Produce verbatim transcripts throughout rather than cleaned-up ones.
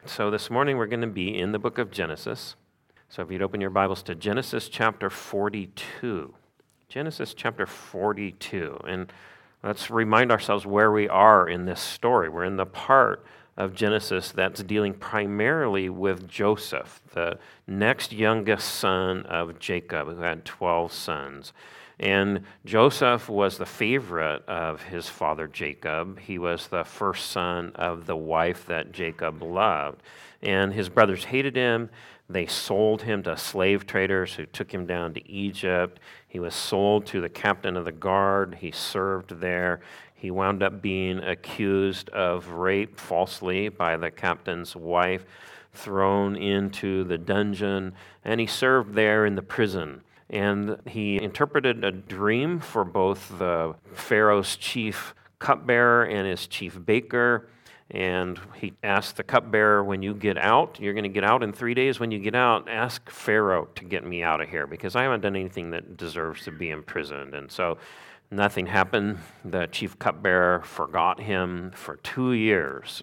So this morning we're going to be in the book of Genesis. So if you'd open your Bibles to Genesis chapter forty-two. Genesis chapter forty-two. And let's remind ourselves where we are in this story. We're in the part of Genesis that's dealing primarily with Joseph, the next youngest son of Jacob, who had twelve sons. And Joseph was the favorite of his father Jacob. He was the first son of the wife that Jacob loved. And his brothers hated him. They sold him to slave traders who took him down to Egypt. He was sold to the captain of the guard. He served there. He wound up being accused of rape falsely by the captain's wife, thrown into the dungeon, and he served there in the prison. And he interpreted a dream for both the Pharaoh's chief cupbearer and his chief baker. And he asked the cupbearer, when you get out, you're going to get out in three days. When you get out, ask Pharaoh to get me out of here because I haven't done anything that deserves to be imprisoned. And so nothing happened. The chief cupbearer forgot him for two years.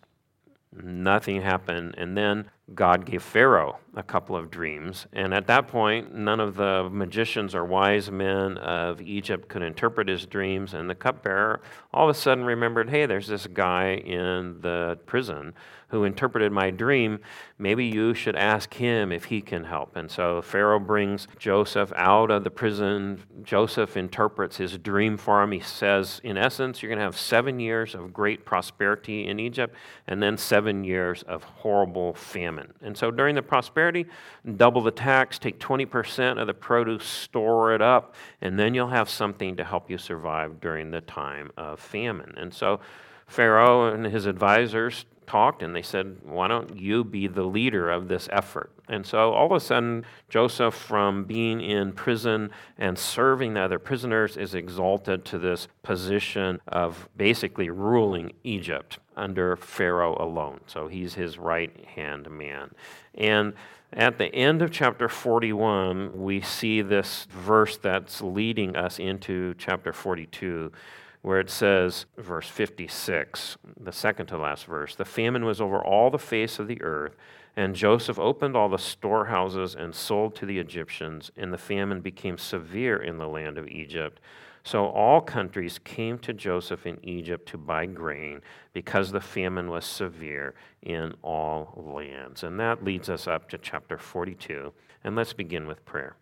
Nothing happened. And then God gave Pharaoh a couple of dreams. And at that point, none of the magicians or wise men of Egypt could interpret his dreams. And the cupbearer all of a sudden remembered, hey, there's this guy in the prison who interpreted my dream. Maybe you should ask him if he can help. And so Pharaoh brings Joseph out of the prison. Joseph interprets his dream for him. He says, in essence, you're going to have seven years of great prosperity in Egypt and then seven years of horrible famine. And so during the prosperity, double the tax, take twenty percent of the produce, store it up, and then you'll have something to help you survive during the time of famine. And so Pharaoh and his advisors talked, and they said, why don't you be the leader of this effort? And so all of a sudden, Joseph, from being in prison and serving the other prisoners, is exalted to this position of basically ruling Egypt under Pharaoh alone. So he's his right-hand man. And at the end of chapter forty-one, we see this verse that's leading us into chapter forty-two, where it says, verse fifty-six, the second to last verse, the famine was over all the face of the earth, and Joseph opened all the storehouses and sold to the Egyptians, and the famine became severe in the land of Egypt. So all countries came to Joseph in Egypt to buy grain, because the famine was severe in all lands. And that leads us up to chapter forty-two, and let's begin with prayer.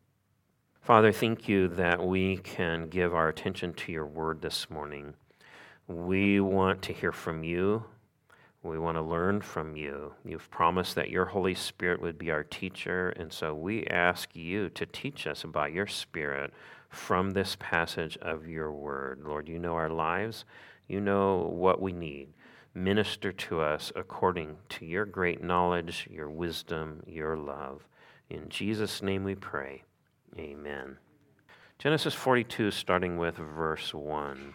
Father, thank you that we can give our attention to your word this morning. We want to hear from you. We want to learn from you. You've promised that your Holy Spirit would be our teacher, and so we ask you to teach us about your Spirit from this passage of your word. Lord, you know our lives. You know what we need. Minister to us according to your great knowledge, your wisdom, your love. In Jesus' name we pray. Amen. Genesis forty-two, starting with verse one.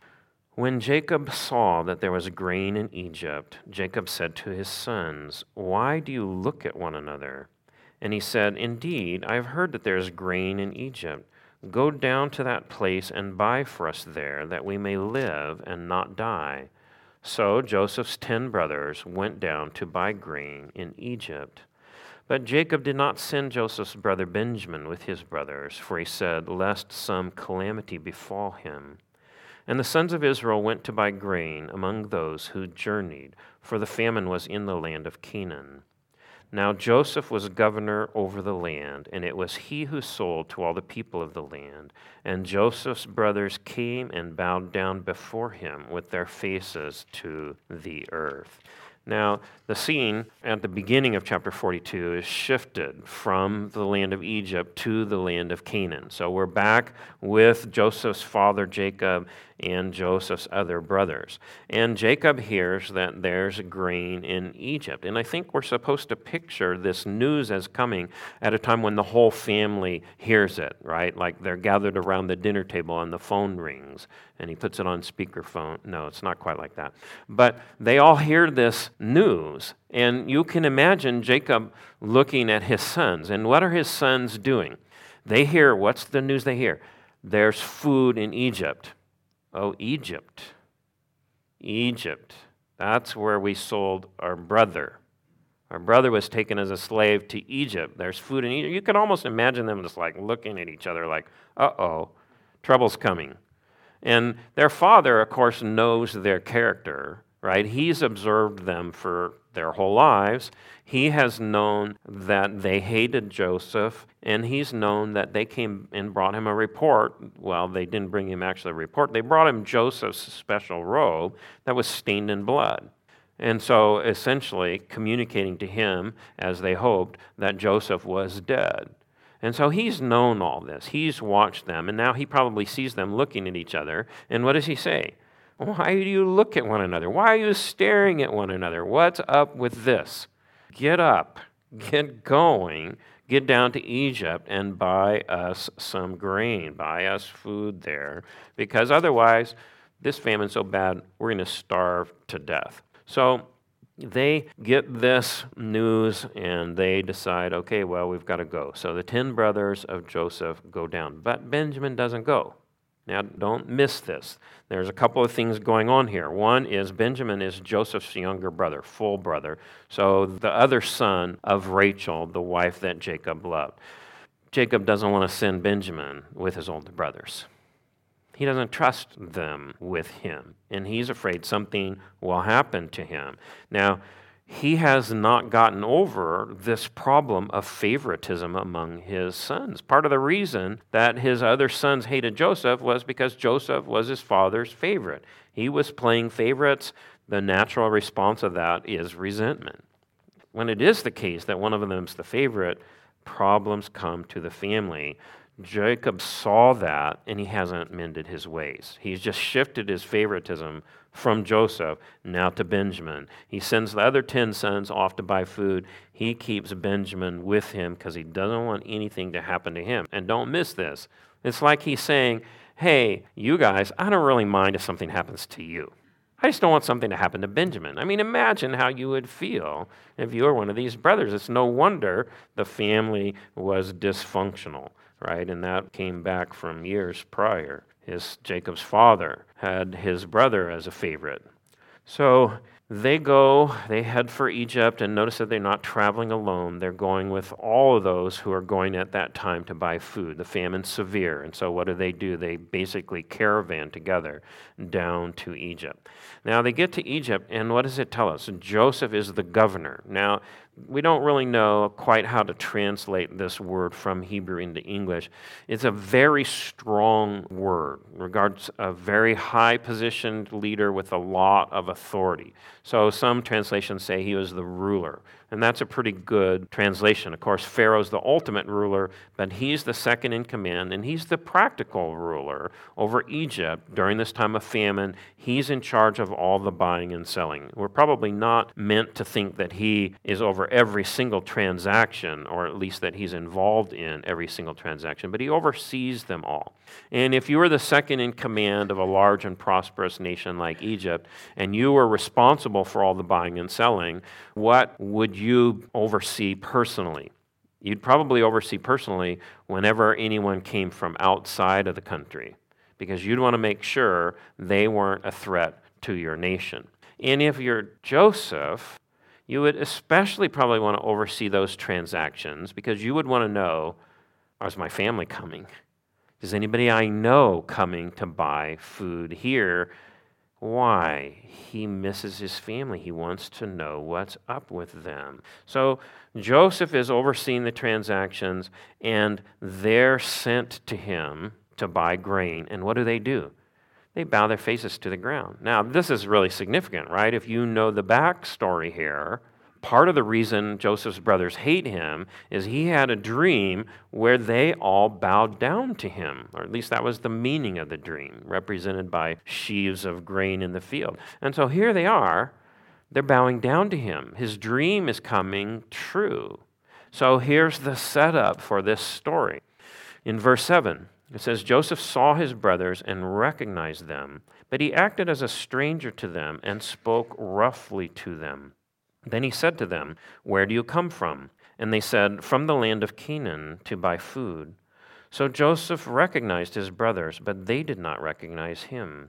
When Jacob saw that there was grain in Egypt, Jacob said to his sons, why do you look at one another? And he said, indeed, I have heard that there is grain in Egypt. Go down to that place and buy for us there, that we may live and not die. So Joseph's ten brothers went down to buy grain in Egypt. But Jacob did not send Joseph's brother Benjamin with his brothers, for he said, lest some calamity befall him. And the sons of Israel went to buy grain among those who journeyed, for the famine was in the land of Canaan. Now Joseph was governor over the land, and it was he who sold to all the people of the land. And Joseph's brothers came and bowed down before him with their faces to the earth. Now, the scene at the beginning of chapter forty-two is shifted from the land of Egypt to the land of Canaan. So we're back with Joseph's father Jacob and Joseph's other brothers. And Jacob hears that there's grain in Egypt. And I think we're supposed to picture this news as coming at a time when the whole family hears it, right? Like they're gathered around the dinner table and the phone rings and he puts it on speakerphone. No, it's not quite like that. But they all hear this news. And you can imagine Jacob looking at his sons. And what are his sons doing? They hear, what's the news they hear? There's food in Egypt. Oh, Egypt. Egypt. That's where we sold our brother. Our brother was taken as a slave to Egypt. There's food in Egypt. You can almost imagine them just like looking at each other like, uh-oh, trouble's coming. And their father, of course, knows their character, right? He's observed them for their whole lives. He has known that they hated Joseph, and he's known that they came and brought him a report. Well, they didn't bring him actually a report. They brought him Joseph's special robe that was stained in blood. And so essentially communicating to him, as they hoped, that Joseph was dead. And so he's known all this. He's watched them, and now he probably sees them looking at each other. And what does he say? Why do you look at one another? Why are you staring at one another? What's up with this? Get up, get going, get down to Egypt and buy us some grain, buy us food there, because otherwise this famine's so bad, we're going to starve to death. So they get this news and they decide, okay, well, we've got to go. So the ten brothers of Joseph go down, but Benjamin doesn't go. Now, don't miss this. There's a couple of things going on here. One is Benjamin is Joseph's younger brother, full brother. So the other son of Rachel, the wife that Jacob loved. Jacob doesn't want to send Benjamin with his older brothers. He doesn't trust them with him, and he's afraid something will happen to him. Now, he has not gotten over this problem of favoritism among his sons. Part of the reason that his other sons hated Joseph was because Joseph was his father's favorite. He was playing favorites. The natural response of that is resentment. When it is the case that one of them is the favorite, problems come to the family. Jacob saw that, and he hasn't mended his ways. He's just shifted his favoritism from Joseph now to Benjamin. He sends the other ten sons off to buy food. He keeps Benjamin with him because he doesn't want anything to happen to him. And don't miss this. It's like he's saying, hey, you guys, I don't really mind if something happens to you. I just don't want something to happen to Benjamin. I mean, imagine how you would feel if you were one of these brothers. It's no wonder the family was dysfunctional, right? And that came back from years prior. His Jacob's father had his brother as a favorite. So they go, they head for Egypt, and notice that they're not traveling alone. They're going with all of those who are going at that time to buy food. The famine's severe, and so what do they do? They basically caravan together down to Egypt. Now they get to Egypt, and what does it tell us? Joseph is the governor. Now, we don't really know quite how to translate this word from Hebrew into English. It's a very strong word, regards a very high-positioned leader with a lot of authority. So some translations say he was the ruler, and that's a pretty good translation. Of course, Pharaoh's the ultimate ruler, but he's the second in command, and he's the practical ruler over Egypt during this time of famine. He's in charge of all the buying and selling. We're probably not meant to think that he is over every single transaction, or at least that he's involved in every single transaction, but he oversees them all. And if you were the second in command of a large and prosperous nation like Egypt, and you were responsible for all the buying and selling, what would you oversee personally? You'd probably oversee personally whenever anyone came from outside of the country, because you'd want to make sure they weren't a threat to your nation. And if you're Joseph, you would especially probably want to oversee those transactions, because you would want to know, is my family coming? Is anybody I know coming to buy food here? Why? He misses his family. He wants to know what's up with them. So Joseph is overseeing the transactions, and they're sent to him to buy grain. And what do they do? They bow their faces to the ground. Now, this is really significant, right? If you know the backstory here, part of the reason Joseph's brothers hate him is he had a dream where they all bowed down to him, or at least that was the meaning of the dream, represented by sheaves of grain in the field. And so here they are, they're bowing down to him. His dream is coming true. So here's the setup for this story. In verse seven, it says, Joseph saw his brothers and recognized them, but he acted as a stranger to them and spoke roughly to them. Then he said to them, where do you come from? And they said, from the land of Canaan to buy food. So Joseph recognized his brothers, but they did not recognize him.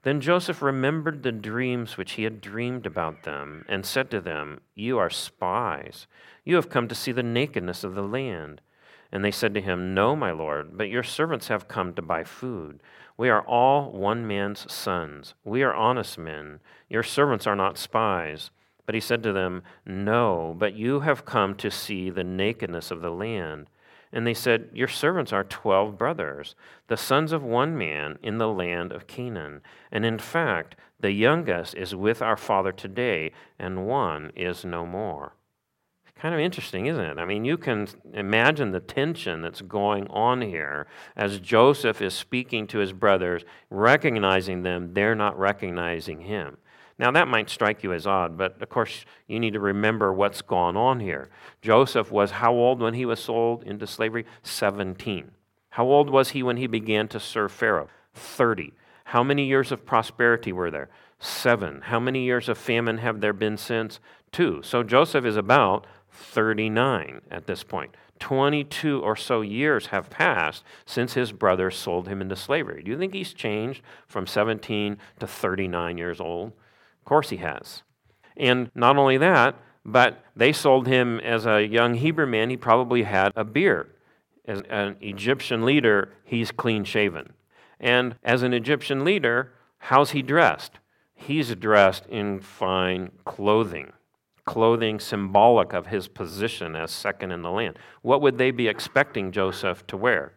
Then Joseph remembered the dreams which he had dreamed about them, and said to them, "You are spies. You have come to see the nakedness of the land." And they said to him, "No, my lord, but your servants have come to buy food. We are all one man's sons. We are honest men. Your servants are not spies." But he said to them, "No, but you have come to see the nakedness of the land." And they said, "Your servants are twelve brothers, the sons of one man in the land of Canaan. And in fact, the youngest is with our father today, and one is no more." Kind of interesting, isn't it? I mean, you can imagine the tension that's going on here as Joseph is speaking to his brothers, recognizing them, they're not recognizing him. Now, that might strike you as odd, but of course, you need to remember what's gone on here. Joseph was how old when he was sold into slavery? seventeen. How old was he when he began to serve Pharaoh? thirty. How many years of prosperity were there? Seven. How many years of famine have there been since? Two. So Joseph is about thirty-nine at this point. twenty-two or so years have passed since his brothers sold him into slavery. Do you think he's changed from seventeen to thirty-nine years old? Of course he has. And not only that, but they sold him as a young Hebrew man. He probably had a beard. As an Egyptian leader, he's clean shaven. And as an Egyptian leader, how's he dressed? He's dressed in fine clothing. Clothing symbolic of his position as second in the land. What would they be expecting Joseph to wear?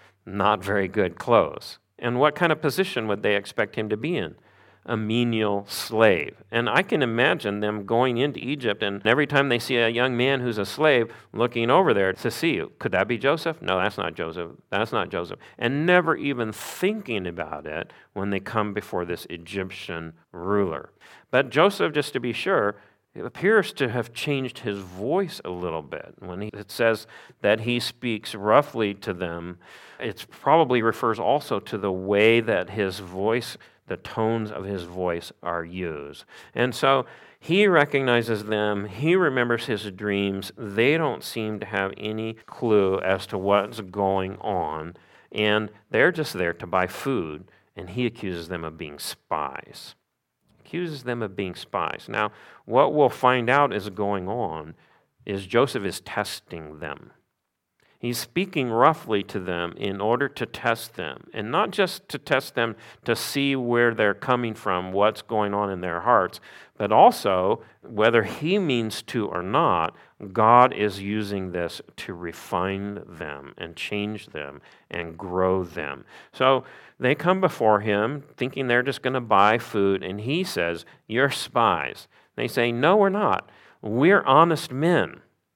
Not very good clothes. And what kind of position would they expect him to be in? A menial slave. And I can imagine them going into Egypt, and every time they see a young man who's a slave, looking over there to see, could that be Joseph? No, that's not Joseph. That's not Joseph. And never even thinking about it when they come before this Egyptian ruler. But Joseph, just to be sure, it appears to have changed his voice a little bit. When he, it says that he speaks roughly to them, it probably refers also to the way that his voice, the tones of his voice are used. And so he recognizes them, he remembers his dreams, they don't seem to have any clue as to what's going on, and they're just there to buy food, and he accuses them of being spies. Accuses them of being spies. Now, what we'll find out is going on is Joseph is testing them. He's speaking roughly to them in order to test them, and not just to test them to see where they're coming from, what's going on in their hearts, but also, whether he means to or not, God is using this to refine them and change them and grow them. So they come before him thinking they're just going to buy food, and he says, "You're spies." They say, "No, we're not. We're honest men."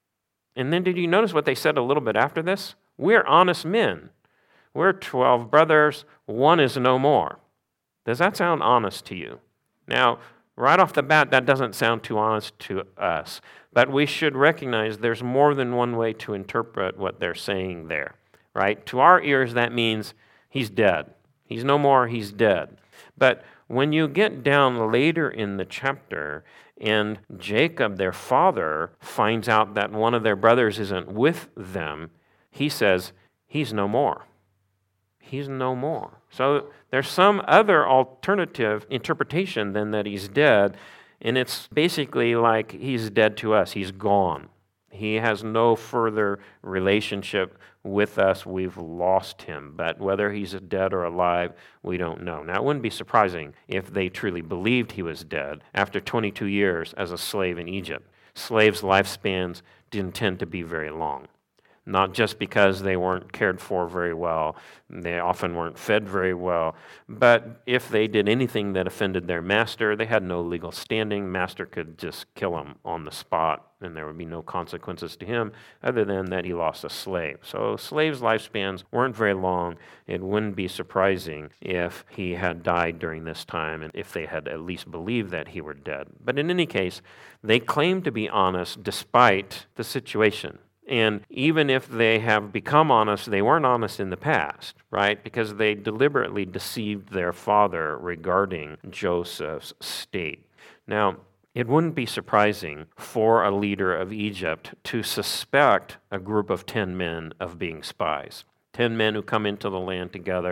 And then did you notice what they said a little bit after this? We're honest men. We're twelve brothers. One is no more. Does that sound honest to you? Now, right off the bat, that doesn't sound too honest to us. But we should recognize there's more than one way to interpret what they're saying there, right? To our ears, that means he's dead. He's no more, he's dead. But when you get down later in the chapter, and Jacob, their father, finds out that one of their brothers isn't with them, he says, he's no more. He's no more. So there's some other alternative interpretation than that he's dead, and it's basically like he's dead to us. He's gone. He has no further relationship with us. We've lost him. But whether he's dead or alive, we don't know. Now, it wouldn't be surprising if they truly believed he was dead after twenty-two years as a slave in Egypt. Slaves' lifespans didn't tend to be very long. Not just because they weren't cared for very well, they often weren't fed very well, but if they did anything that offended their master, they had no legal standing. Master could just kill them on the spot, and there would be no consequences to him other than that he lost a slave. So slaves' lifespans weren't very long. It wouldn't be surprising if he had died during this time and if they had at least believed that he were dead. But in any case, they claimed to be honest despite the situation. And even if they have become honest, they weren't honest in the past, right? Because they deliberately deceived their father regarding Joseph's state. Now, it wouldn't be surprising for a leader of Egypt to suspect a group of ten men of being spies. Ten men who come into the land together,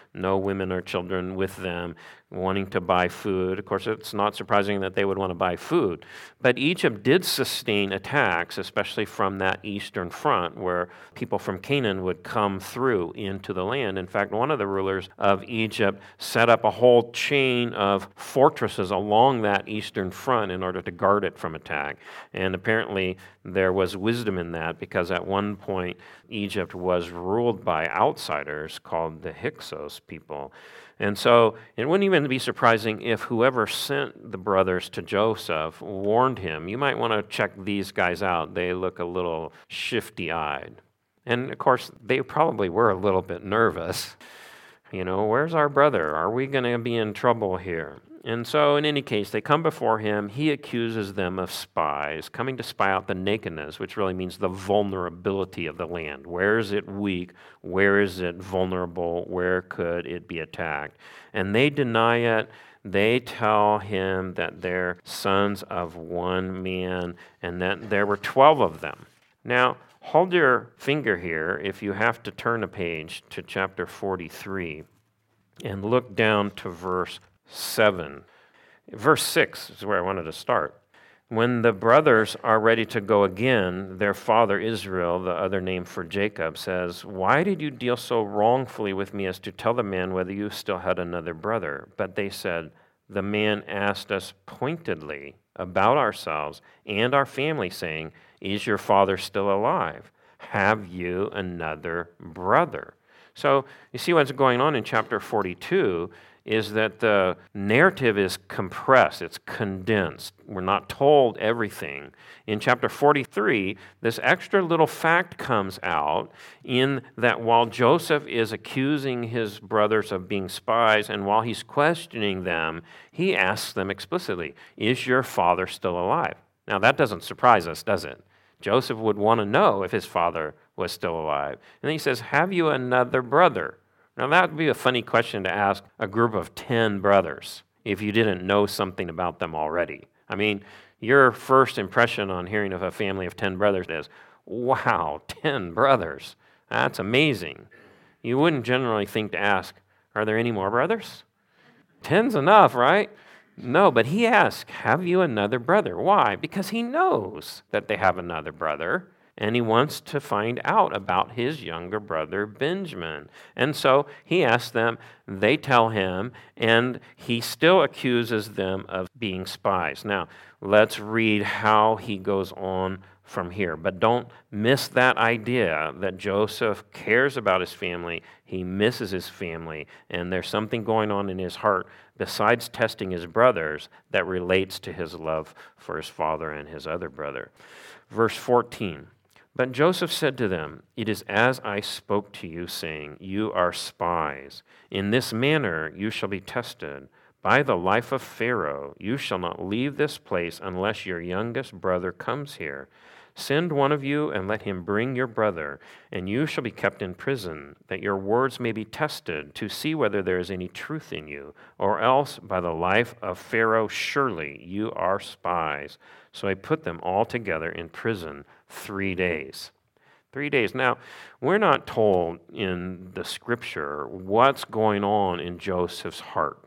no women or children with them, wanting to buy food. Of course, it's not surprising that they would want to buy food. But Egypt did sustain attacks, especially from that eastern front where people from Canaan would come through into the land. In fact, one of the rulers of Egypt set up a whole chain of fortresses along that eastern front in order to guard it from attack. And apparently there was wisdom in that, because at one point Egypt was ruled by outsiders called the Hyksos people. And so it wouldn't even be surprising if whoever sent the brothers to Joseph warned him, you might want to check these guys out. They look a little shifty-eyed. And of course, they probably were a little bit nervous. You know, where's our brother? Are we going to be in trouble here? And so in any case, they come before him. He accuses them of spies, coming to spy out the nakedness, which really means the vulnerability of the land. Where is it weak? Where is it vulnerable? Where could it be attacked? And they deny it. They tell him that they're sons of one man and that there were twelve of them. Now, hold your finger here if you have to turn a page to chapter forty-three and look down to verse seven. Verse six is where I wanted to start. When the brothers are ready to go again, their father Israel, the other name for Jacob, says, "Why did you deal so wrongfully with me as to tell the man whether you still had another brother?" But they said, "The man asked us pointedly about ourselves and our family, saying, 'Is your father still alive? Have you another brother?'" So you see what's going on in chapter forty-two is that the narrative is compressed, it's condensed. We're not told everything. In chapter forty-three, this extra little fact comes out in that while Joseph is accusing his brothers of being spies, and while he's questioning them, he asks them explicitly, "Is your father still alive?" Now that doesn't surprise us, does it? Joseph would want to know if his father was still alive. And then he says, "Have you another brother?" Now, that would be a funny question to ask a group of ten brothers if you didn't know something about them already. I mean, your first impression on hearing of a family of ten brothers is, wow, ten brothers. That's amazing. You wouldn't generally think to ask, are there any more brothers? Ten's enough, right? No, but he asks, have you another brother? Why? Because he knows that they have another brother, and he wants to find out about his younger brother, Benjamin. And so he asks them, they tell him, and he still accuses them of being spies. Now, let's read how he goes on from here. But don't miss that idea that Joseph cares about his family. He misses his family, and there's something going on in his heart besides testing his brothers that relates to his love for his father and his other brother. Verse fourteen. But Joseph said to them, "It is as I spoke to you, saying, 'You are spies. In this manner you shall be tested. By the life of Pharaoh, you shall not leave this place unless your youngest brother comes here. Send one of you and let him bring your brother, and you shall be kept in prison, that your words may be tested to see whether there is any truth in you. Or else, by the life of Pharaoh, surely you are spies.' So I put them all together in prison three days. Three days. Now, we're not told in the scripture what's going on in Joseph's heart.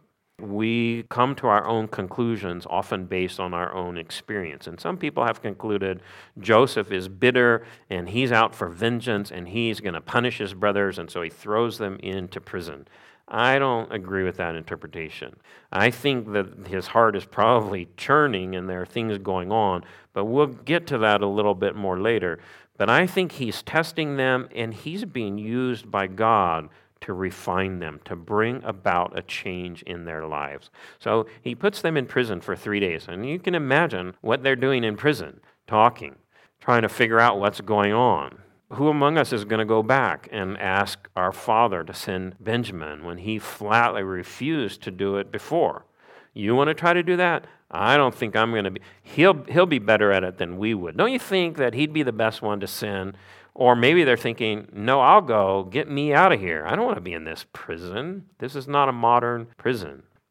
We come to our own conclusions, often based on our own experience. And some people have concluded Joseph is bitter and he's out for vengeance and he's going to punish his brothers, and so he throws them into prison. I don't agree with that interpretation. I think that his heart is probably churning and there are things going on, but we'll get to that a little bit more later. But I think he's testing them and he's being used by God to refine them, to bring about a change in their lives. So he puts them in prison for three days. And you can imagine what they're doing in prison, talking, trying to figure out what's going on. Who among us is going to go back and ask our father to send Benjamin when he flatly refused to do it before? You want to try to do that? I don't think I'm going to be. He'll, he'll be better at it than we would. Don't you think that he'd be the best one to send? Or maybe they're thinking, no, I'll go. Get me out of here. I don't want to be in this prison. This is not a modern prison.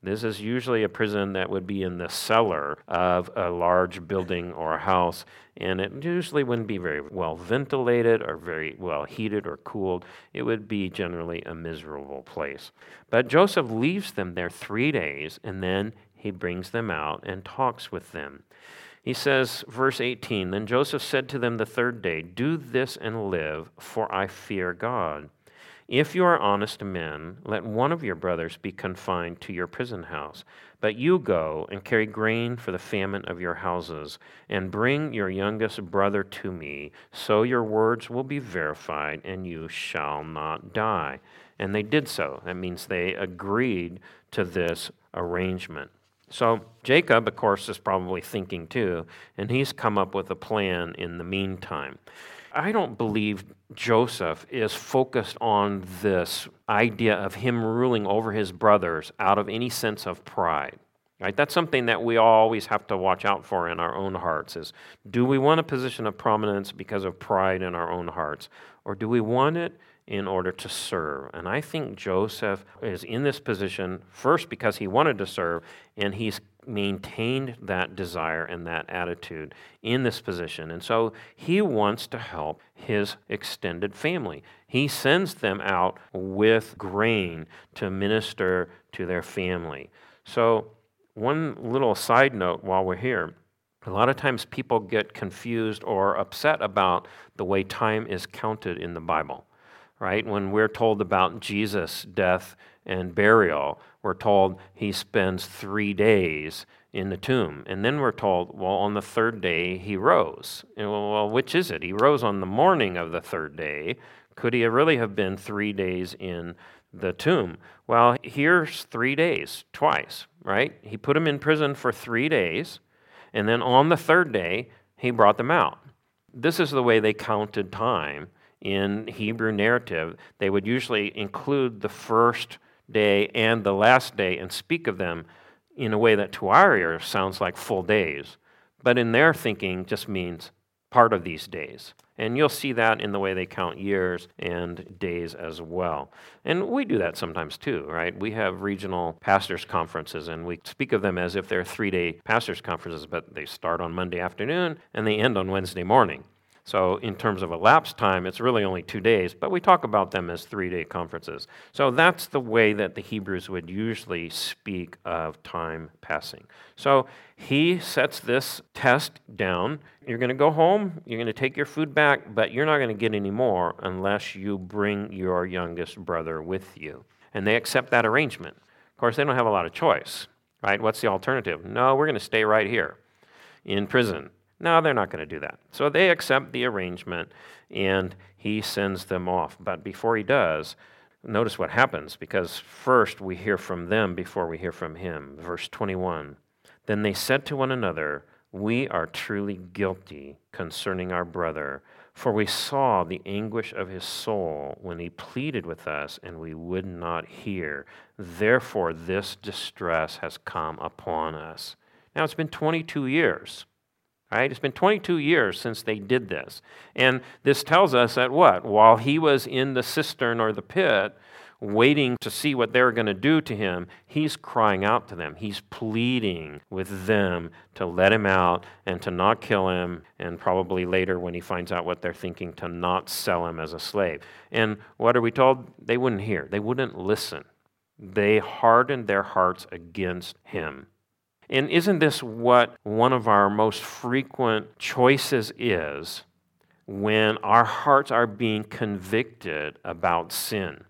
This is usually a prison that would be in the cellar of a large building or a house, and it usually wouldn't be very well ventilated or very well heated or cooled. It would be generally a miserable place. But Joseph leaves them there three days, and then he brings them out and talks with them. He says, verse eighteen, "Then Joseph said to them the third day, 'Do this and live, for I fear God. If you are honest men, let one of your brothers be confined to your prison house. But you go and carry grain for the famine of your houses, and bring your youngest brother to me, so your words will be verified, and you shall not die.'" And they did so. That means they agreed to this arrangement. So Jacob, of course, is probably thinking too, and he's come up with a plan in the meantime. I don't believe Joseph is focused on this idea of him ruling over his brothers out of any sense of pride. Right? That's something that we always have to watch out for in our own hearts is, do we want a position of prominence because of pride in our own hearts? Or do we want it in order to serve? And I think Joseph is in this position first because he wanted to serve, and he's maintained that desire and that attitude in this position. And so he wants to help his extended family. He sends them out with grain to minister to their family. So one little side note while we're here, a lot of times people get confused or upset about the way time is counted in the Bible. Right? When we're told about Jesus' death and burial, we're told he spends three days in the tomb. And then we're told, well, on the third day he rose. And well, which is it? He rose on the morning of the third day. Could he really have been three days in the tomb? Well, here's three days, twice, right? He put them in prison for three days, and then on the third day, he brought them out. This is the way they counted time. In Hebrew narrative, they would usually include the first day and the last day and speak of them in a way that to our ears sounds like full days, but in their thinking just means part of these days. And you'll see that in the way they count years and days as well. And we do that sometimes too, right? We have regional pastors' conferences, and we speak of them as if they're three-day pastors' conferences, but they start on Monday afternoon and they end on Wednesday morning. So in terms of elapsed time, it's really only two days, but we talk about them as three-day conferences. So that's the way that the Hebrews would usually speak of time passing. So he sets this test down. You're going to go home, you're going to take your food back, but you're not going to get any more unless you bring your youngest brother with you. And they accept that arrangement. Of course, they don't have a lot of choice, right? What's the alternative? No, we're going to stay right here in prison. No, they're not going to do that. So they accept the arrangement, and he sends them off. But before he does, notice what happens, because first we hear from them before we hear from him. Verse twenty-one, "Then they said to one another, 'We are truly guilty concerning our brother, for we saw the anguish of his soul when he pleaded with us, and we would not hear. Therefore this distress has come upon us.'" Now it's been twenty-two years. Right? It's been twenty-two years since they did this. And this tells us that what? While he was in the cistern or the pit, waiting to see what they're going to do to him, he's crying out to them. He's pleading with them to let him out and to not kill him, and probably later when he finds out what they're thinking, to not sell him as a slave. And what are we told? They wouldn't hear. They wouldn't listen. They hardened their hearts against him. And isn't this what one of our most frequent choices is when our hearts are being convicted about sin?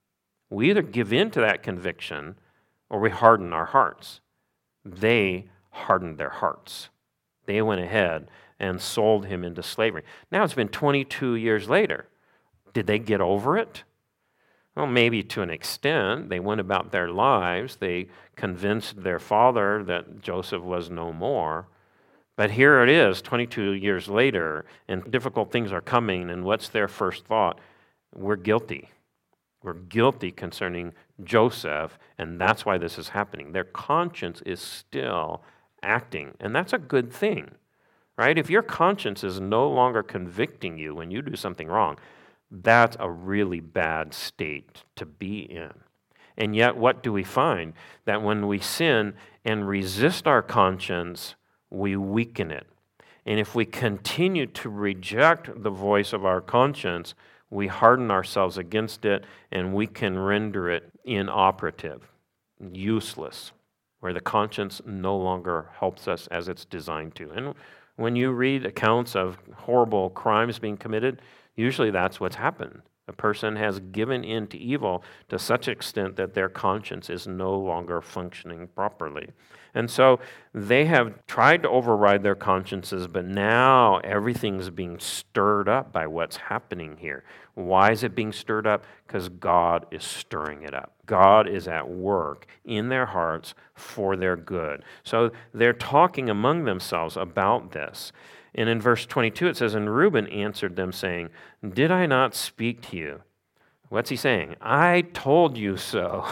We either give in to that conviction or we harden our hearts. They hardened their hearts. They went ahead and sold him into slavery. Now it's been twenty-two years later. Did they get over it? Well, maybe to an extent. They went about their lives. They convinced their father that Joseph was no more. But here it is, twenty-two years later, and difficult things are coming, and what's their first thought? We're guilty. We're guilty concerning Joseph, and that's why this is happening. Their conscience is still acting, and that's a good thing, right? If your conscience is no longer convicting you when you do something wrong, that's a really bad state to be in. And yet, what do we find? That when we sin and resist our conscience, we weaken it. And if we continue to reject the voice of our conscience, we harden ourselves against it, and we can render it inoperative, useless, where the conscience no longer helps us as it's designed to. And when you read accounts of horrible crimes being committed, usually that's what's happened. A person has given in to evil to such extent that their conscience is no longer functioning properly. And so they have tried to override their consciences, but now everything's being stirred up by what's happening here. Why is it being stirred up? Because God is stirring it up. God is at work in their hearts for their good. So they're talking among themselves about this. And in verse twenty-two it says, "And Reuben answered them, saying, Did I not speak to you?" What's he saying? I told you so.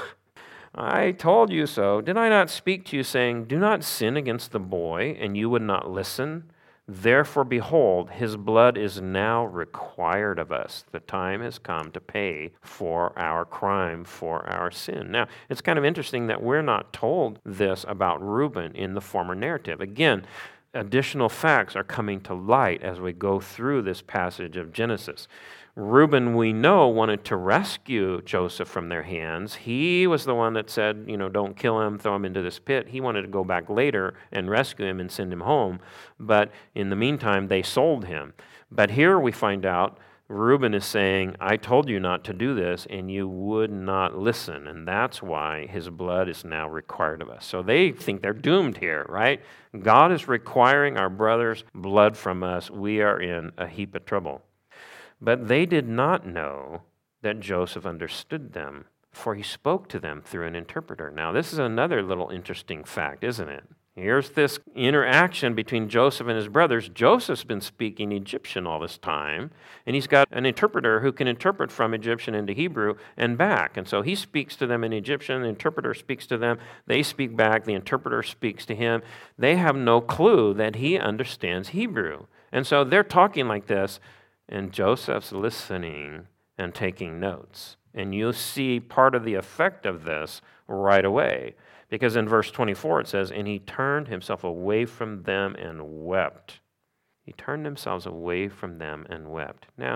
I told you so. Did I not speak to you, saying, Do not sin against the boy, and you would not listen? Therefore, behold, his blood is now required of us. The time has come to pay for our crime, for our sin. Now, it's kind of interesting that we're not told this about Reuben in the former narrative. Again, additional facts are coming to light as we go through this passage of Genesis. Reuben, we know, wanted to rescue Joseph from their hands. He was the one that said, you know, don't kill him, throw him into this pit. He wanted to go back later and rescue him and send him home. But in the meantime, they sold him. But here we find out Reuben is saying, I told you not to do this, and you would not listen. And that's why his blood is now required of us. So they think they're doomed here, right? God is requiring our brother's blood from us. We are in a heap of trouble. But they did not know that Joseph understood them, for he spoke to them through an interpreter. Now, this is another little interesting fact, isn't it? Here's this interaction between Joseph and his brothers. Joseph's been speaking Egyptian all this time, and he's got an interpreter who can interpret from Egyptian into Hebrew and back. And so he speaks to them in Egyptian, the interpreter speaks to them, they speak back, the interpreter speaks to him. They have no clue that he understands Hebrew. And so they're talking like this, and Joseph's listening and taking notes. And you'll see part of the effect of this right away. Because in verse twenty-four it says, and he turned himself away from them and wept. He turned himself away from them and wept. Now,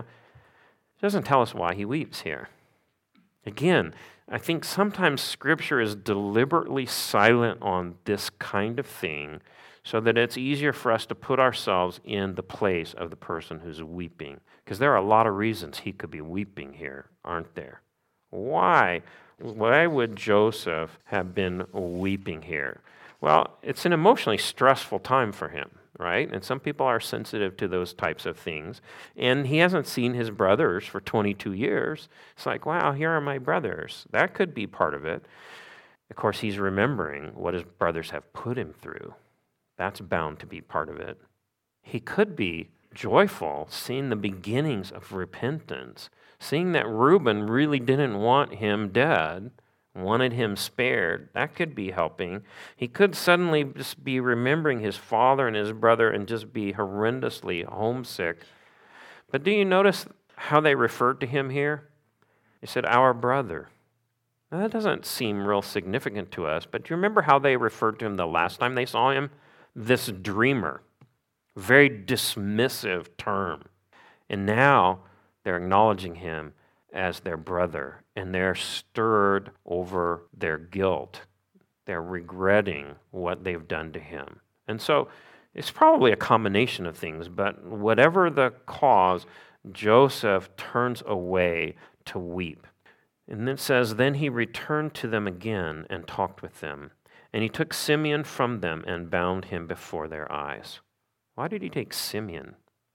it doesn't tell us why he weeps here. Again, I think sometimes Scripture is deliberately silent on this kind of thing so that it's easier for us to put ourselves in the place of the person who's weeping. Because there are a lot of reasons he could be weeping here, aren't there? Why? Why would Joseph have been weeping here? Well, it's an emotionally stressful time for him, right? And some people are sensitive to those types of things. And he hasn't seen his brothers for twenty-two years. It's like, wow, here are my brothers. That could be part of it. Of course, he's remembering what his brothers have put him through. That's bound to be part of it. He could be joyful, seeing the beginnings of repentance, seeing that Reuben really didn't want him dead, wanted him spared. That could be helping. He could suddenly just be remembering his father and his brother and just be horrendously homesick. But do you notice how they referred to him here? They said, our brother. Now, that doesn't seem real significant to us, but do you remember how they referred to him the last time they saw him? This dreamer. Very dismissive term. And now they're acknowledging him as their brother, and they're stirred over their guilt. They're regretting what they've done to him. And so it's probably a combination of things, but whatever the cause, Joseph turns away to weep. And it says, then he returned to them again and talked with them. And he took Simeon from them and bound him before their eyes. Why did he take Simeon?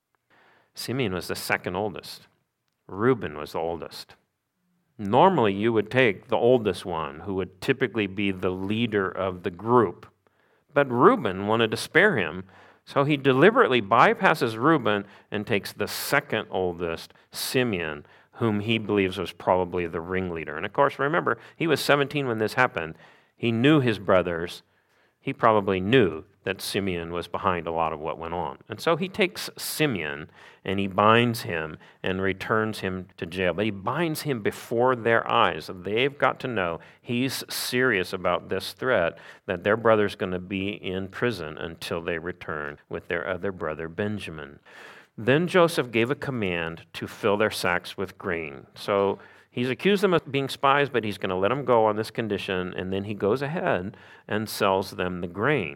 Simeon was the second oldest. Reuben was the oldest. Normally, you would take the oldest one, who would typically be the leader of the group. But Reuben wanted to spare him, so he deliberately bypasses Reuben and takes the second oldest, Simeon, whom he believes was probably the ringleader. And of course, remember, he was seventeen when this happened. He knew his brothers. He probably knew that Simeon was behind a lot of what went on. And so he takes Simeon and he binds him and returns him to jail. But he binds him before their eyes. They've got to know he's serious about this threat that their brother's going to be in prison until they return with their other brother Benjamin. Then Joseph gave a command to fill their sacks with grain. So he's accused them of being spies, but he's going to let them go on this condition, and then he goes ahead and sells them the grain.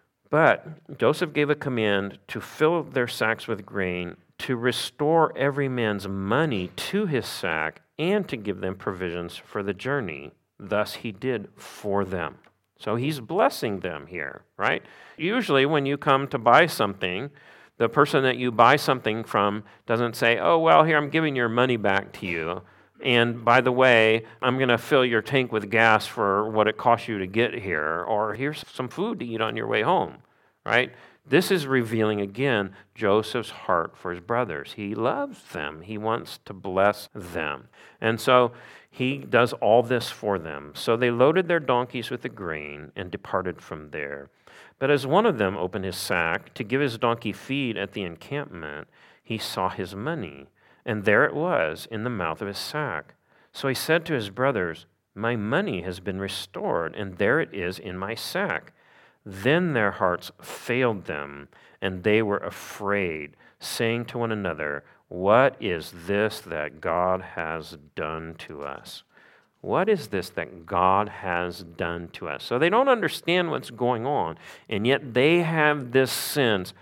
But Joseph gave a command to fill their sacks with grain, to restore every man's money to his sack, and to give them provisions for the journey. Thus he did for them. So he's blessing them here, right? Usually when you come to buy something, the person that you buy something from doesn't say, oh, well, here, I'm giving your money back to you. And by the way, I'm going to fill your tank with gas for what it cost you to get here, or here's some food to eat on your way home, right? This is revealing again Joseph's heart for his brothers. He loves them. He wants to bless them. And so he does all this for them. So they loaded their donkeys with the grain and departed from there. But as one of them opened his sack to give his donkey feed at the encampment, he saw his money, and there it was in the mouth of his sack. So he said to his brothers, my money has been restored, and there it is in my sack. Then their hearts failed them, and they were afraid, saying to one another, what is this that God has done to us? What is this that God has done to us? So they don't understand what's going on, and yet they have this sense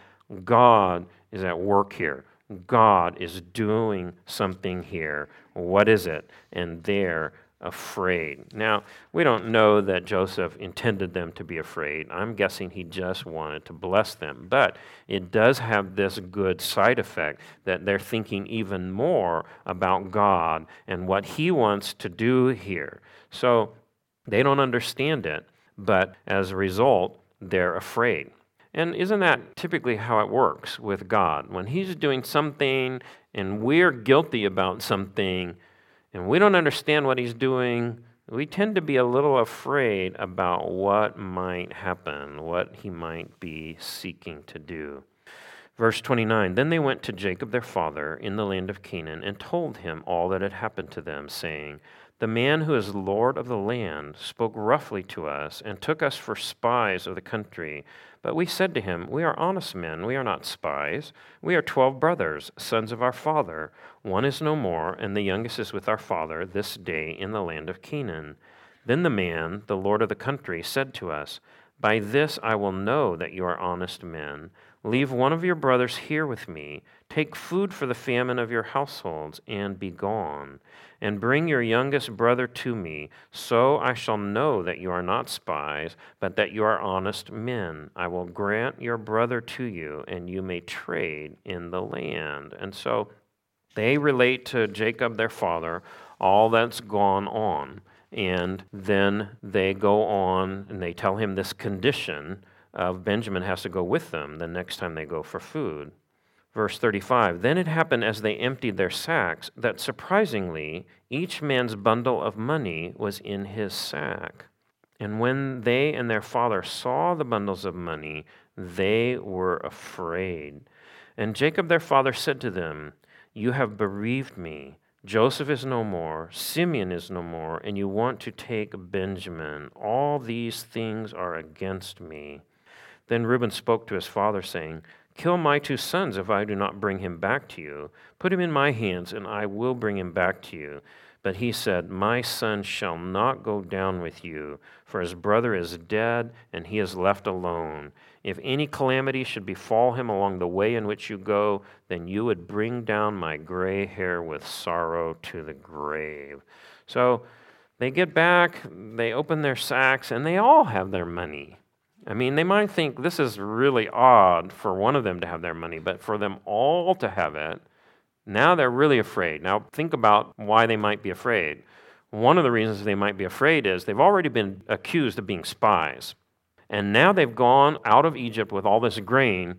God is at work here. God is doing something here. What is it? And they're afraid. Now, we don't know that Joseph intended them to be afraid. I'm guessing he just wanted to bless them. But it does have this good side effect that they're thinking even more about God and what he wants to do here. So they don't understand it, but as a result, they're afraid. And isn't that typically how it works with God? When he's doing something and we're guilty about something and we don't understand what he's doing, we tend to be a little afraid about what might happen, what he might be seeking to do. Verse twenty-nine, then they went to Jacob their father in the land of Canaan and told him all that had happened to them, saying, the man who is Lord of the land spoke roughly to us and took us for spies of the country. But we said to him, we are honest men, we are not spies. We are twelve brothers, sons of our father. One is no more, and the youngest is with our father this day in the land of Canaan. Then the man, the Lord of the country, said to us, by this I will know that you are honest men. Leave one of your brothers here with me. Take food for the famine of your households, and be gone. And bring your youngest brother to me, so I shall know that you are not spies, but that you are honest men. I will grant your brother to you, and you may trade in the land. And so they relate to Jacob, their father, all that's gone on. And then they go on and they tell him this condition of Benjamin has to go with them the next time they go for food. Verse thirty-five, then it happened as they emptied their sacks that surprisingly each man's bundle of money was in his sack. And when they and their father saw the bundles of money, they were afraid. And Jacob their father said to them, you have bereaved me. Joseph is no more, Simeon is no more, and you want to take Benjamin. All these things are against me. Then Reuben spoke to his father, saying, kill my two sons if I do not bring him back to you. Put him in my hands, and I will bring him back to you. But he said, my son shall not go down with you, for his brother is dead, and he is left alone. If any calamity should befall him along the way in which you go, then you would bring down my gray hair with sorrow to the grave. So they get back, they open their sacks, and they all have their money. I mean, they might think this is really odd for one of them to have their money, but for them all to have it, now they're really afraid. Now think about why they might be afraid. One of the reasons they might be afraid is they've already been accused of being spies. And now they've gone out of Egypt with all this grain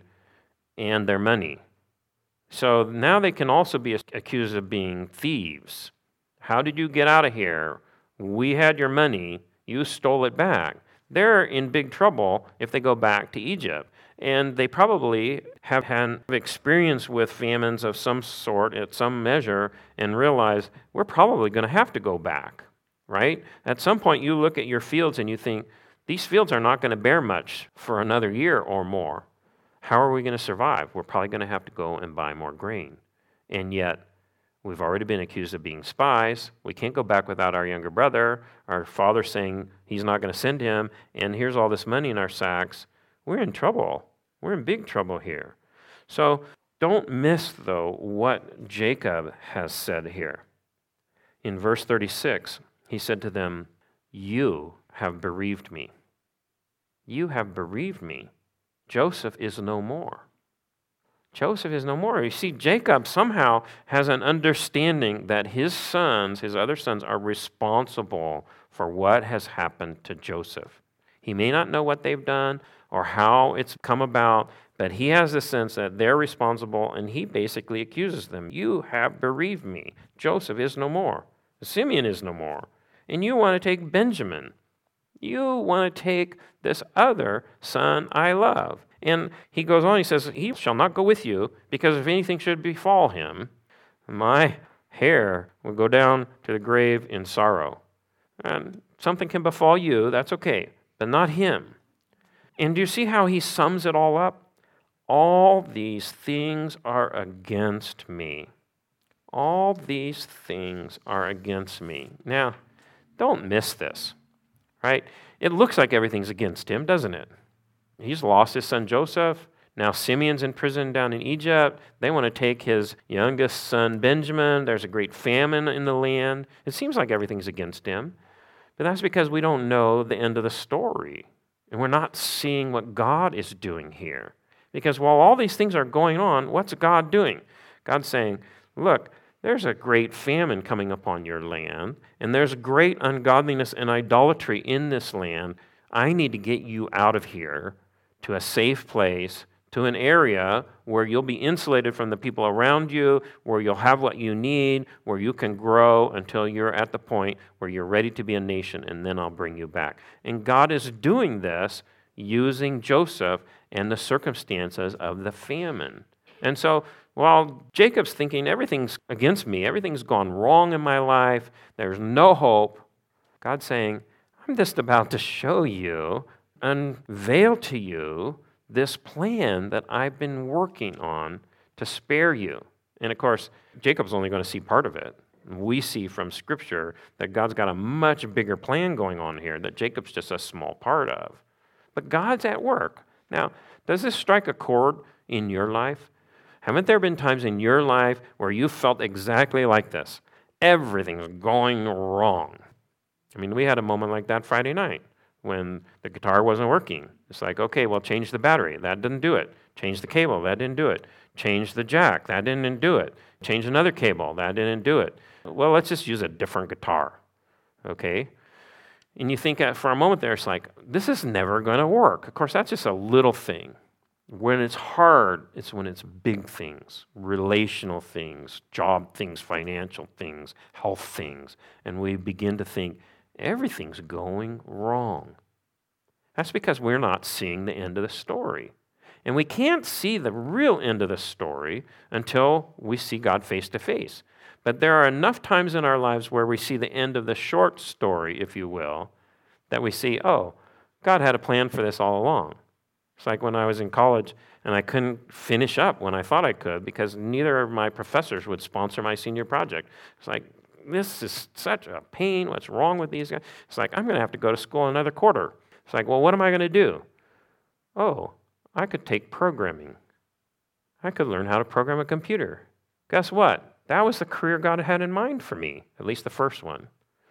and their money. So now they can also be accused of being thieves. How did you get out of here? We had your money. You stole it back. they're in big trouble if they go back to Egypt. And they probably have had experience with famines of some sort at some measure and realize we're probably going to have to go back, right? At some point you look at your fields and you think, these fields are not going to bear much for another year or more. How are we going to survive? We're probably going to have to go and buy more grain. And yet, we've already been accused of being spies. We can't go back without our younger brother. Our father saying he's not going to send him. And here's all this money in our sacks. We're in trouble. We're in big trouble here. So don't miss, though, what Jacob has said here. In verse thirty-six, he said to them, "You have bereaved me. You have bereaved me. Joseph is no more." Joseph is no more. You see, Jacob somehow has an understanding that his sons, his other sons, are responsible for what has happened to Joseph. He may not know what they've done or how it's come about, but he has the sense that they're responsible, and he basically accuses them. You have bereaved me. Joseph is no more. Simeon is no more. And you want to take Benjamin. You want to take this other son I love. And he goes on, he says, he shall not go with you, because if anything should befall him, my hair will go down to the grave in sorrow. And something can befall you, that's okay, but not him. And do you see how he sums it all up? All these things are against me. All these things are against me. Now, don't miss this, right? It looks like everything's against him, doesn't it? He's lost his son Joseph. Now Simeon's in prison down in Egypt. They want to take his youngest son Benjamin. There's a great famine in the land. It seems like everything's against him. But that's because we don't know the end of the story. And we're not seeing what God is doing here. Because while all these things are going on, what's God doing? God's saying, look, there's a great famine coming upon your land, and there's great ungodliness and idolatry in this land. I need to get you out of here to a safe place, to an area where you'll be insulated from the people around you, where you'll have what you need, where you can grow until you're at the point where you're ready to be a nation, and then I'll bring you back. And God is doing this using Joseph and the circumstances of the famine. And so while Jacob's thinking everything's against me, everything's gone wrong in my life, there's no hope, God's saying, I'm just about to show you, unveil to you this plan that I've been working on to spare you. And of course, Jacob's only going to see part of it. We see from Scripture that God's got a much bigger plan going on here that Jacob's just a small part of. But God's at work. Now, does this strike a chord in your life? Haven't there been times in your life where you felt exactly like this? Everything's going wrong. I mean, we had a moment like that Friday night when the guitar wasn't working. It's like, okay, well, change the battery. That didn't do it. Change the cable. That didn't do it. Change the jack. That didn't do it. Change another cable. That didn't do it. Well, let's just use a different guitar, okay? And you think for a moment there, it's like, this is never going to work. Of course, that's just a little thing. When it's hard, it's when it's big things, relational things, job things, financial things, health things, and we begin to think, everything's going wrong. That's because we're not seeing the end of the story. And we can't see the real end of the story until we see God face to face. But there are enough times in our lives where we see the end of the short story, if you will, that we see, oh, God had a plan for this all along. It's like when I was in college and I couldn't finish up when I thought I could because neither of my professors would sponsor my senior project. It's like, this is such a pain. What's wrong with these guys? It's like, I'm going to have to go to school another quarter. It's like, well, what am I going to do? Oh, I could take programming. I could learn how to program a computer. Guess what? That was the career God had in mind for me, at least the first one.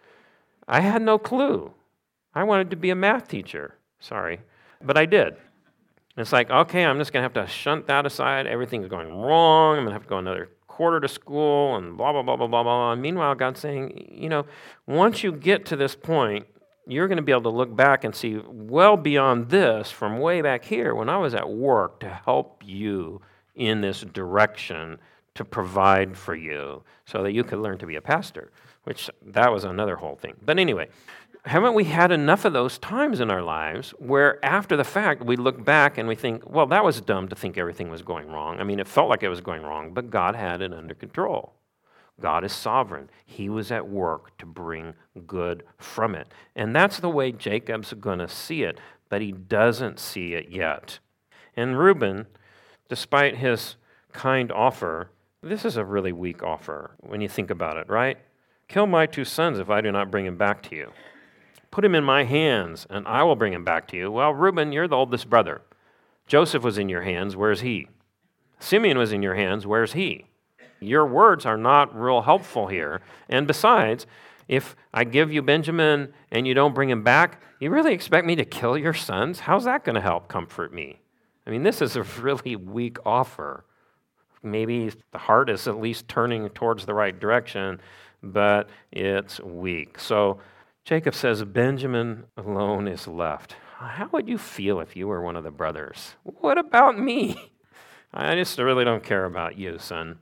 I had no clue. I wanted to be a math teacher. Sorry. But I did. It's like, okay, I'm just going to have to shunt that aside. Everything's going wrong. I'm going to have to go another quarter to school and blah, blah, blah, blah, blah, blah. And meanwhile, God's saying, you know, once you get to this point, you're going to be able to look back and see well beyond this from way back here when I was at work to help you in this direction to provide for you so that you could learn to be a pastor, which that was another whole thing. But anyway, Haven't we had enough of those times in our lives where after the fact we look back and we think, well, that was dumb to think everything was going wrong. I mean, it felt like it was going wrong, but God had it under control. God is sovereign. He was at work to bring good from it. And that's the way Jacob's going to see it, but he doesn't see it yet. And Reuben, despite his kind offer, this is a really weak offer when you think about it, right? Kill my two sons if I do not bring him back to you. Put him in my hands, and I will bring him back to you. Well, Reuben, you're the oldest brother. Joseph was in your hands. Where's he? Simeon was in your hands. Where's he? Your words are not real helpful here. And besides, if I give you Benjamin and you don't bring him back, you really expect me to kill your sons? How's that going to help comfort me? I mean, this is a really weak offer. Maybe the heart is at least turning towards the right direction, but it's weak. So Jacob says, Benjamin alone is left. How would you feel if you were one of the brothers? What about me? I just really don't care about you, son.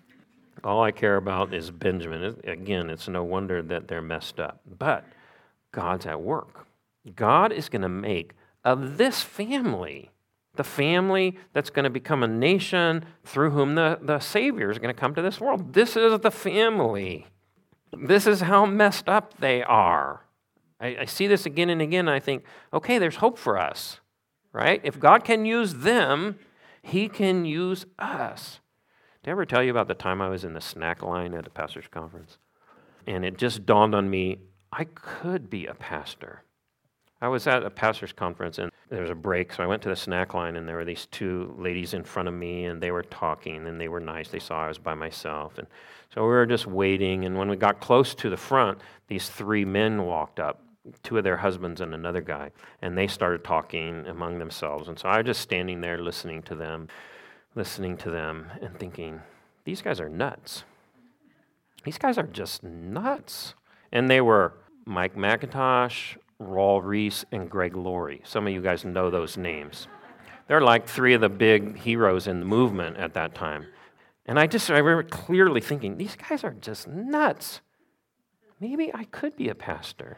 All I care about is Benjamin. Again, it's no wonder that they're messed up. But God's at work. God is going to make of this family, the family that's going to become a nation through whom the, the Savior is going to come to this world. This is the family. This is how messed up they are. I, I see this again and again, and I think, okay, there's hope for us, right? If God can use them, he can use us. Did I ever tell you about the time I was in the snack line at a pastor's conference? And it just dawned on me, I could be a pastor. I was at a pastor's conference, and there was a break, so I went to the snack line, and there were these two ladies in front of me, and they were talking, and they were nice. They saw I was by myself, and so we were just waiting, and when we got close to the front, these three men walked up, two of their husbands and another guy, and they started talking among themselves, and so I was just standing there listening to them, listening to them, and thinking, these guys are nuts. These guys are just nuts. And they were Mike McIntosh, Raul Reese, and Greg Laurie. Some of you guys know those names. They're like three of the big heroes in the movement at that time. And I just I remember clearly thinking, these guys are just nuts. Maybe I could be a pastor.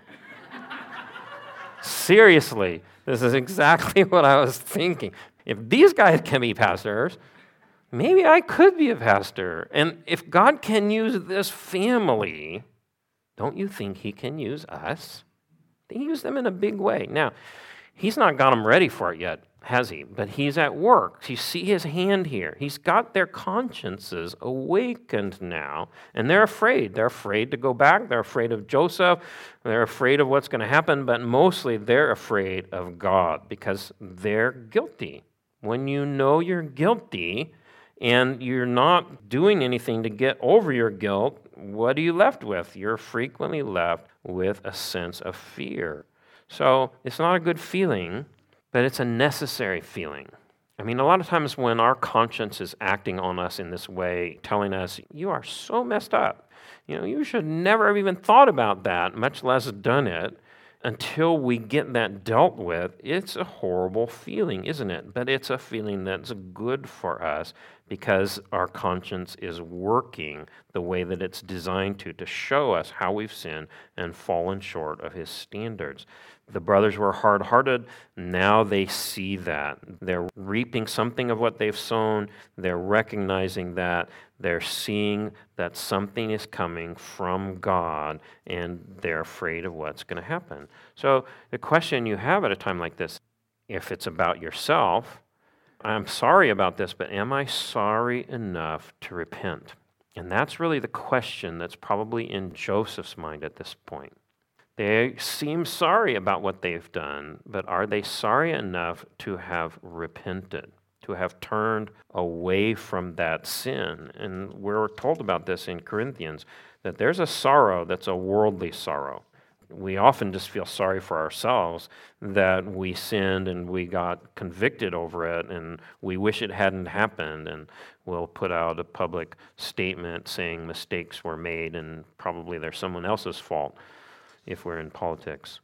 Seriously, this is exactly what I was thinking. If these guys can be pastors, maybe I could be a pastor. And if God can use this family, don't you think he can use us? He used them in a big way. Now, he's not got them ready for it yet, has he? But he's at work. You see his hand here. He's got their consciences awakened now, and they're afraid. They're afraid to go back. They're afraid of Joseph. They're afraid of what's going to happen, but mostly they're afraid of God because they're guilty. When you know you're guilty and you're not doing anything to get over your guilt, what are you left with? You're frequently left with a sense of fear. So it's not a good feeling, but it's a necessary feeling. I mean, a lot of times when our conscience is acting on us in this way, telling us, you are so messed up, you know, you should never have even thought about that, much less done it, until we get that dealt with, it's a horrible feeling, isn't it? But it's a feeling that's good for us because our conscience is working the way that it's designed to, to show us how we've sinned and fallen short of his standards. The brothers were hard-hearted. Now they see that. They're reaping something of what they've sown. They're recognizing that. They're seeing that something is coming from God, and they're afraid of what's going to happen. So the question you have at a time like this, if it's about yourself, I'm sorry about this, but am I sorry enough to repent? And that's really the question that's probably in Joseph's mind at this point. They seem sorry about what they've done, but are they sorry enough to have repented, to have turned away from that sin? And we're told about this in Corinthians, that there's a sorrow that's a worldly sorrow. We often just feel sorry for ourselves that we sinned and we got convicted over it and we wish it hadn't happened, and we'll put out a public statement saying mistakes were made and probably they're someone else's fault if we're in politics.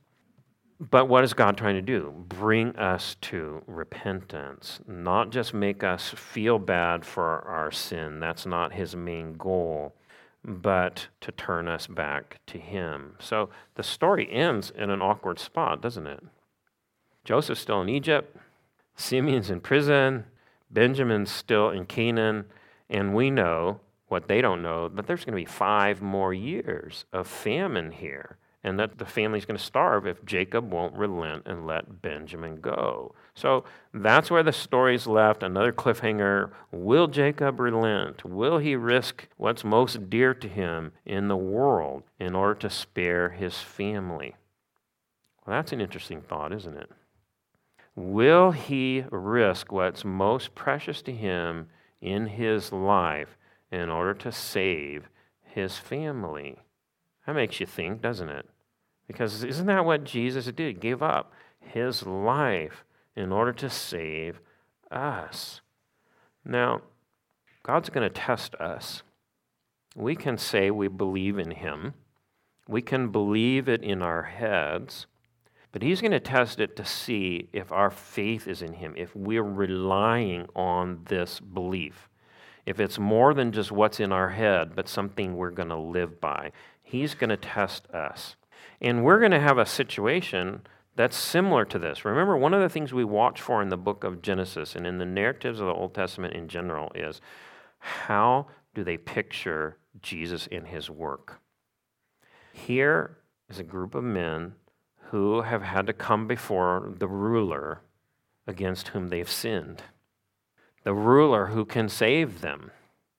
But what is God trying to do? Bring us to repentance, not just make us feel bad for our sin. That's not his main goal, but to turn us back to him. So the story ends in an awkward spot, doesn't it? Joseph's still in Egypt, Simeon's in prison, Benjamin's still in Canaan, and we know what they don't know, that there's going to be five more years of famine here, and that the family's going to starve if Jacob won't relent and let Benjamin go. So that's where the story's left, another cliffhanger. Will Jacob relent? Will he risk what's most dear to him in the world in order to spare his family? Well, that's an interesting thought, isn't it? Will he risk what's most precious to him in his life in order to save his family? That makes you think, doesn't it? Because isn't that what Jesus did? He gave up his life in order to save us. Now, God's going to test us. We can say we believe in him. We can believe it in our heads. But he's going to test it to see if our faith is in him, if we're relying on this belief. If it's more than just what's in our head, but something we're going to live by. He's going to test us. And we're going to have a situation that's similar to this. Remember, one of the things we watch for in the book of Genesis and in the narratives of the Old Testament in general is how do they picture Jesus in his work? Here is a group of men who have had to come before the ruler against whom they've sinned. The ruler who can save them.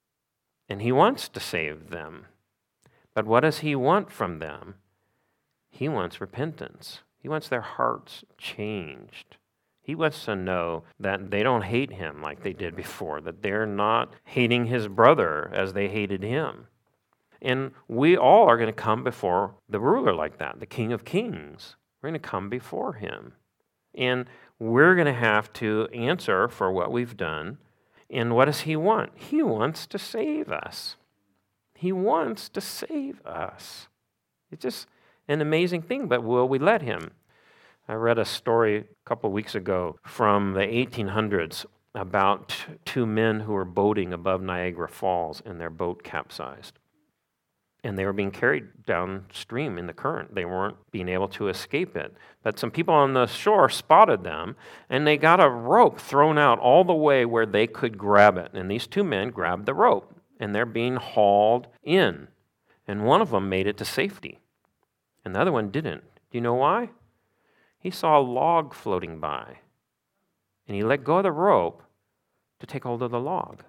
And he wants to save them. But what does he want from them? He wants repentance. He wants their hearts changed. He wants to know that they don't hate him like they did before, that they're not hating his brother as they hated him. And we all are going to come before the ruler like that, the King of Kings. We're going to come before him. And we're going to have to answer for what we've done. And what does he want? He wants to save us. He wants to save us. It's just an amazing thing, but will we let him? I read a story a couple of weeks ago from the eighteen hundreds about two men who were boating above Niagara Falls and their boat capsized. And they were being carried downstream in the current. They weren't being able to escape it. But some people on the shore spotted them, and they got a rope thrown out all the way where they could grab it. And these two men grabbed the rope, and they're being hauled in. And one of them made it to safety, and the other one didn't. Do you know why? He saw a log floating by, and he let go of the rope to take hold of the log.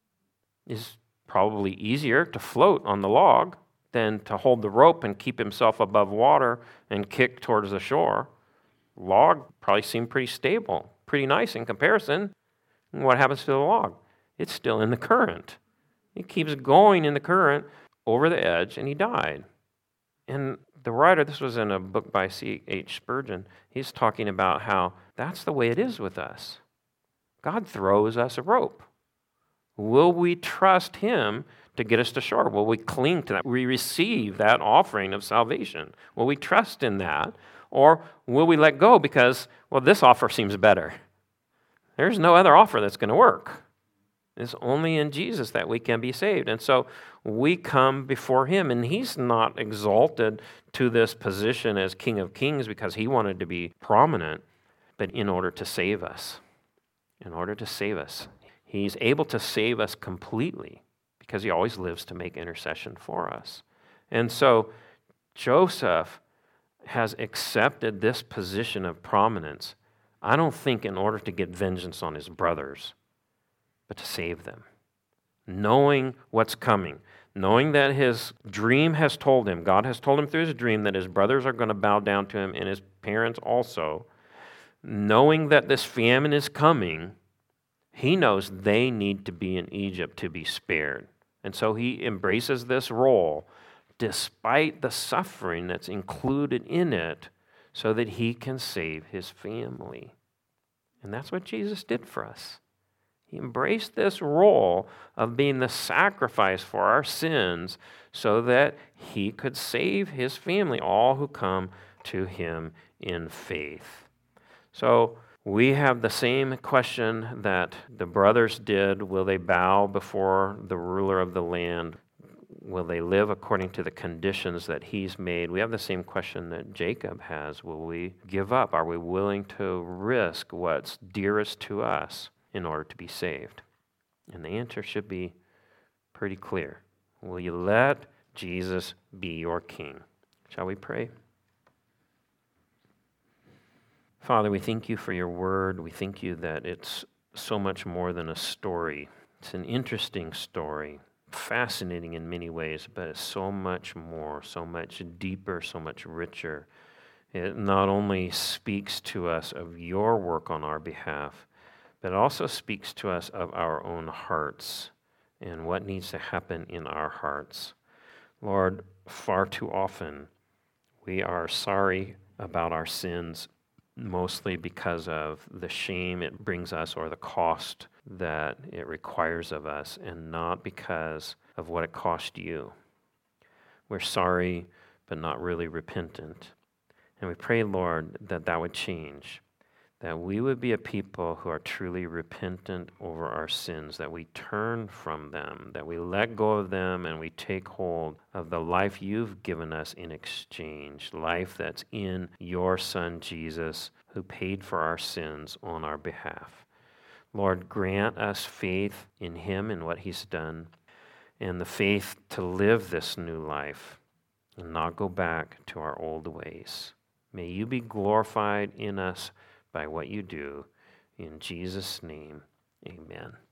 It's probably easier to float on the log than to hold the rope and keep himself above water and kick towards the shore. Log probably seemed pretty stable, pretty nice in comparison. And what happens to the log? It's still in the current. It keeps going in the current over the edge, and he died. And the writer, this was in a book by C H Spurgeon, he's talking about how that's the way it is with us. God throws us a rope. Will we trust him to get us to shore? Will we cling to that? We receive that offering of salvation. Will we trust in that? Or will we let go because, well, this offer seems better? There's no other offer that's going to work. It's only in Jesus that we can be saved. And so we come before him, and he's not exalted to this position as King of Kings because he wanted to be prominent, but in order to save us. In order to save us. He's able to save us completely because he always lives to make intercession for us. And so Joseph has accepted this position of prominence, I don't think in order to get vengeance on his brothers, but to save them. Knowing what's coming, knowing that his dream has told him, God has told him through his dream that his brothers are going to bow down to him and his parents also, knowing that this famine is coming, he knows they need to be in Egypt to be spared. And so he embraces this role despite the suffering that's included in it so that he can save his family. And that's what Jesus did for us. He embraced this role of being the sacrifice for our sins so that he could save his family, all who come to him in faith. So we have the same question that the brothers did. Will they bow before the ruler of the land? will they live according to the conditions that he's made? We have the same question that Jacob has. Will we give up? Are we willing to risk what's dearest to us in order to be saved? And the answer should be pretty clear. Will you let Jesus be your king? Shall we pray? Father, we thank you for your word. We thank you that it's so much more than a story. It's an interesting story, fascinating in many ways, but it's so much more, so much deeper, so much richer. It not only speaks to us of your work on our behalf, but it also speaks to us of our own hearts and what needs to happen in our hearts. Lord, far too often we are sorry about our sins, mostly because of the shame it brings us or the cost that it requires of us, and not because of what it cost you. We're sorry, but not really repentant. And we pray, Lord, that that would change, that we would be a people who are truly repentant over our sins, that we turn from them, that we let go of them, and we take hold of the life you've given us in exchange, life that's in your Son, Jesus, who paid for our sins on our behalf. Lord, grant us faith in him and what he's done, and the faith to live this new life and not go back to our old ways. May you be glorified in us by what you do. In Jesus' name, amen.